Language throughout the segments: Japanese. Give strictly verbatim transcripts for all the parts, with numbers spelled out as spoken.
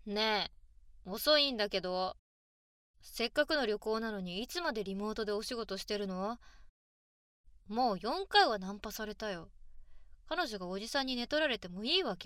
ねえ、遅いんだけど。せっかくの旅行なのにいつまでリモートでお仕事してるの？もうよんかいはナンパされたよ。彼女がおじさんに寝取られてもいいわけ？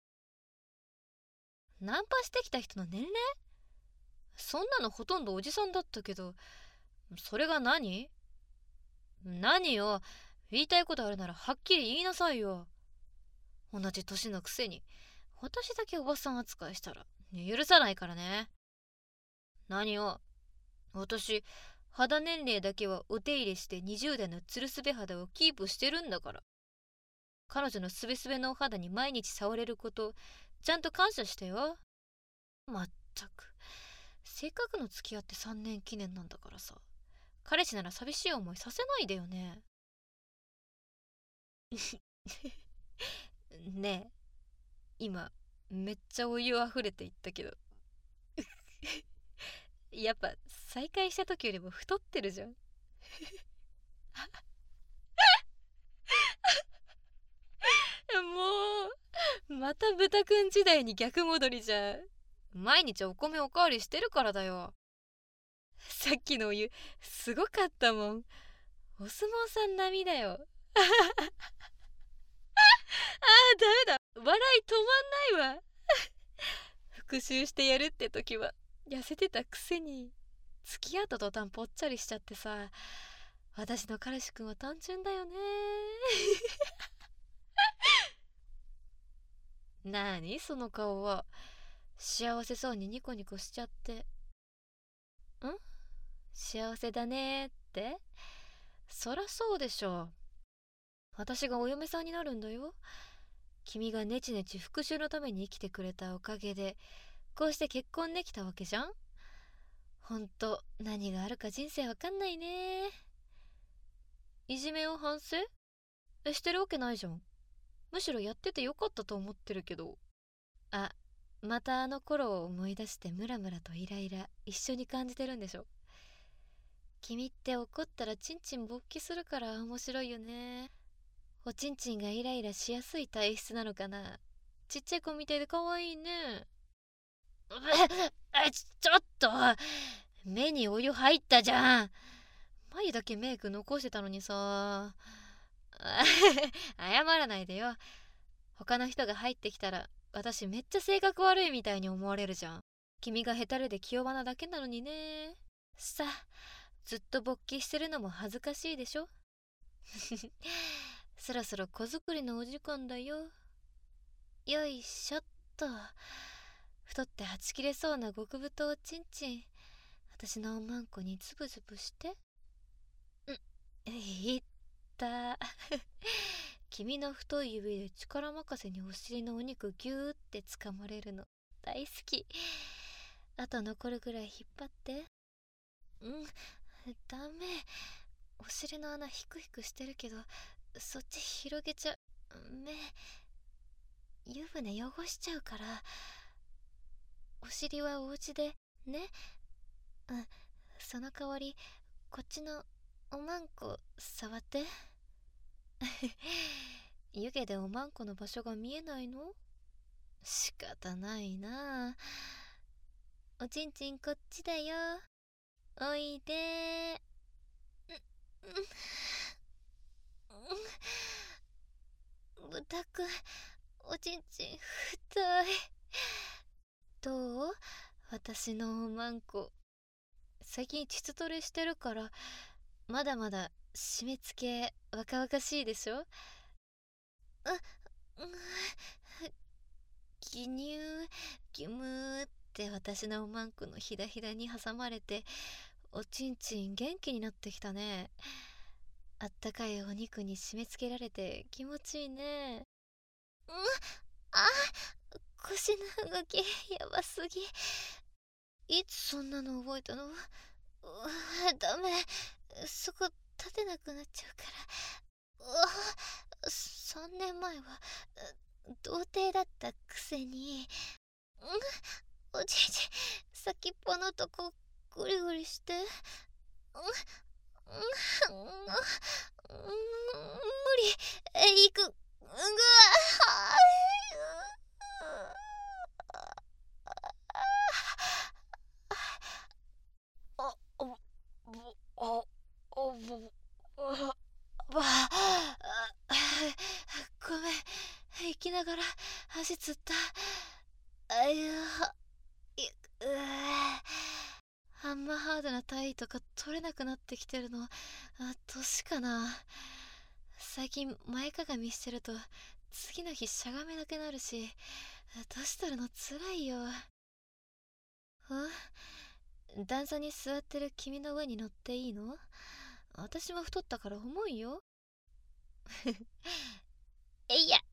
ナンパしてきた人の年齢？そんなのほとんどおじさんだったけど、それが何？何よ。言いたいことあるならはっきり言いなさいよ。同じ年のくせに私だけおばさん扱いしたら許さないからね。何よ。私、肌年齢だけはお手入れしてにじゅう代のツルスベ肌をキープしてるんだから。彼女のスベスベのお肌に毎日触れること、ちゃんと感謝してよ。まったく。せっかくの付き合ってさんねん記念なんだからさ。彼氏なら寂しい思いさせないでよね。ねえ、今、めっちゃお湯あふれていったけど。やっぱ再会した時よりも太ってるじゃん。もうまた豚くん時代に逆戻りじゃん。毎日お米おかわりしてるからだよ。さっきのお湯すごかったもん。お相撲さん並みだよ。あーダメだ、笑い止まんないわ。復習してやるって時は痩せてたくせに、付き合った途端ぽっちゃりしちゃってさ。私の彼氏くんは単純だよね。なーにその顔は。幸せそうにニコニコしちゃって。ん？幸せだねーって？そらそうでしょ。私がお嫁さんになるんだよ。君がネチネチ復讐のために生きてくれたおかげでこうして結婚できたわけじゃん。ほんと何があるか人生わかんないね。いじめを反省？え、してるわけないじゃん。むしろやっててよかったと思ってるけど。あ、またあの頃を思い出してムラムラとイライラ一緒に感じてるんでしょ。君って怒ったらチンチン勃起するから面白いよね。おちんちんがイライラしやすい体質なのかな。ちっちゃい子みたいで可愛いね。え、ちょっと目にお湯入ったじゃん。眉だけメイク残してたのにさ。謝らないでよ。他の人が入ってきたら私めっちゃ性格悪いみたいに思われるじゃん。君がヘタレで気弱なだけなのにね。さあ、ずっと勃起してるのも恥ずかしいでしょ。そろそろ子作りのお時間だよ。よいしょっと。太ってはち切れそうな極太おちんちん、私のおまんこにズブズブして。んいった君の太い指で力任せにお尻のお肉ギューって掴まれるの大好き。あと残るぐらい引っ張って。うんダメ、お尻の穴ヒクヒクしてるけどそっち広げちゃ目、湯船汚しちゃうから。お尻はお家でね。うん、その代わりこっちのおまんこ触って。湯気でおまんこの場所が見えないの？仕方ないな。おちんちんこっちだよ、おいで。豚くん、おちんちん太い。どう？私のおまんこ。最近膣トレしてるからまだまだ締め付け若々しいでしょ。う、うん、ギニューギムーって私のおまんこのひだひだに挟まれておちんちん元気になってきたね。あったかいお肉に締め付けられて気持ちいいね。うん、あ、腰の動きやばすぎ。いつそんなの覚えたの？うダメ、そこ立てなくなっちゃうから。うわ、さんねんまえは童貞だったくせに。うん、おじいち先っぽのとこゴリゴリして。うん、うん、うん、無理、えいく、うぐわ。 足つった。あゆい、うーあんまハードな体位とか取れなくなってきてるの、あ、年かな。最近前かがみしてると次の日しゃがめなくなるし、年取るのつらいよ。ん段差に座ってる君の上に乗っていいの？私も太ったから重いよ。えいや、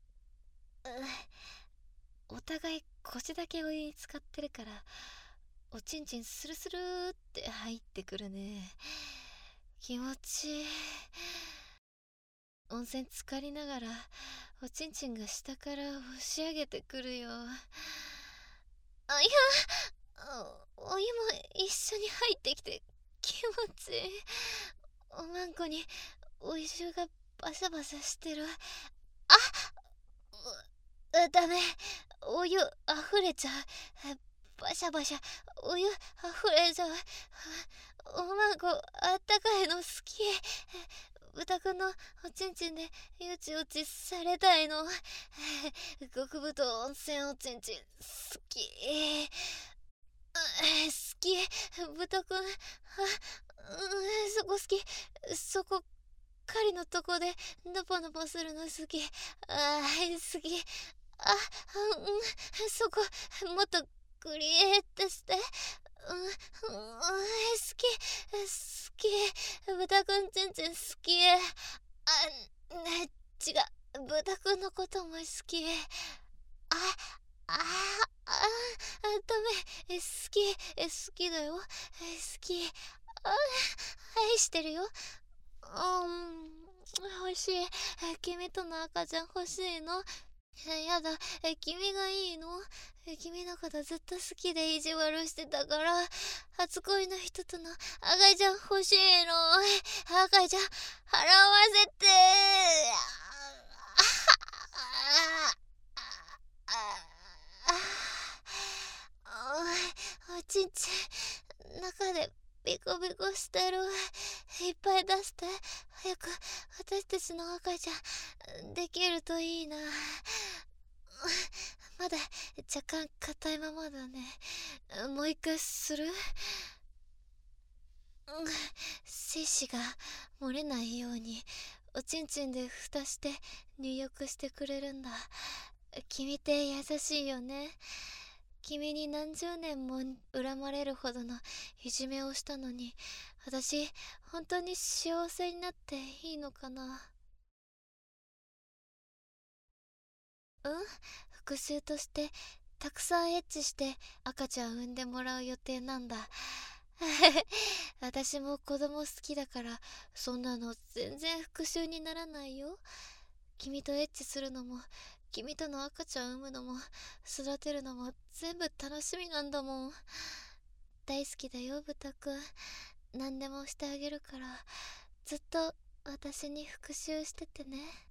お互い腰だけお湯に浸かってるから、おちんちんスルスルーって入ってくるね。気持ちいい。温泉浸かりながらおちんちんが下から押し上げてくるよ。あ、いや、お湯も一緒に入ってきて気持ちいい。おまんこにお湯がバシャバシャしてる。あっ、ダメ、お湯あふれちゃう。バシャバシャお湯あふれちゃう。おまんこあったかいの好き。豚くんのおちんちんでよちよちされたいの。極太温泉おちんちん好き。好き。豚くん、あ、うん、そこ好き。そこ狩りのとこでノポノポするの好き。あー好き。あ、うん、そこもっとクリエイトして。うん、うん、好き好き。豚くんちんちん好き。あ、ね、違う、豚くんのことも好き。あ、あ、あ、ダメ、好き、好きだよ、好き。あ、愛してるよ。うん、欲しい。君との赤ちゃん欲しいの。やだ、君がいいの。君のことずっと好きで意地悪してたから、初恋の人との赤ちゃん欲しいの。赤ちゃん払わせて。おちんちん中でビコビコしてる。いっぱい出して。早く私たちの赤ちゃんできるといいな。まだ若干硬いままだね。もう一回する？精子が漏れないようにおちんちんで蓋して入浴してくれるんだ。君って優しいよね。君に何十年も恨まれるほどのいじめをしたのに、私本当に幸せになっていいのかな。うん、復讐としてたくさんエッチして赤ちゃん産んでもらう予定なんだ。私も子供好きだから、そんなの全然復讐にならないよ。君とエッチするのも、君との赤ちゃん産むのも、育てるのも全部楽しみなんだもん。大好きだよ、豚くん。何でもしてあげるから、ずっと私に復讐しててね。